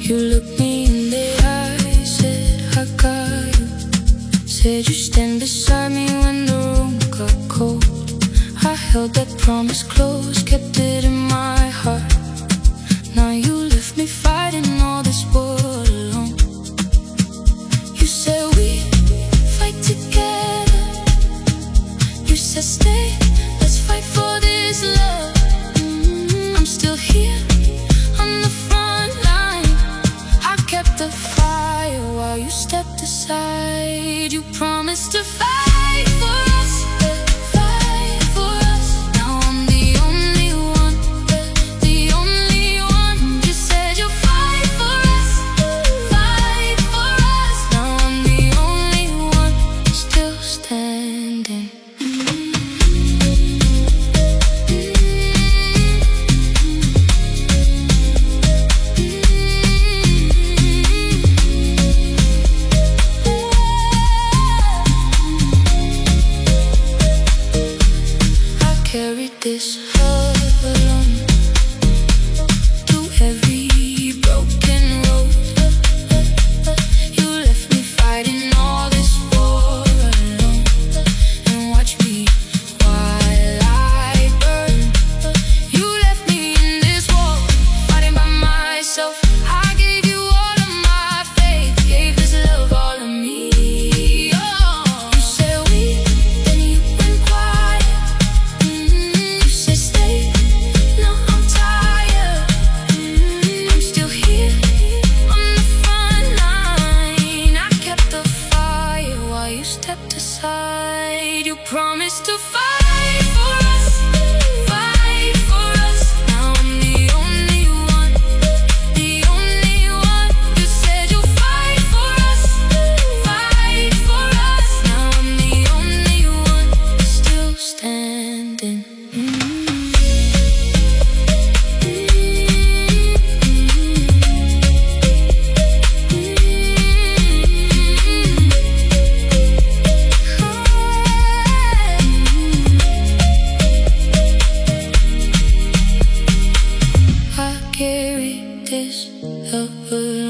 You looked me in the eye, said I got you. Said you stand beside me when the room got cold. I held that promise close, kept it in my heart. Now you left me fighting all this war alone. You said we fight together. You said stay, let's fight for this love. I'm still here on the front line. I kept the fire while you stepped aside. You promised to fight for us, fight for us. Now I'm the only one, the only one. You said you'll fight for us, fight for us. Now I'm the only one still standing. Carried this love alone through every broken road. You left me fighting all this war alone. And watch me while I burn. You left me in this war, fighting by myself. I gave you all of my faith, gave this love all of me. Oh, you said we, then you went quiet. You said stay, now I'm tired. I'm still here on the front line. I kept the fire while you stepped aside. You promised to fight for us, fight for us. Now I'm the only one, the only one. You said you'll fight for us, fight for us. Now I'm the only one still standing. I carried this love alone.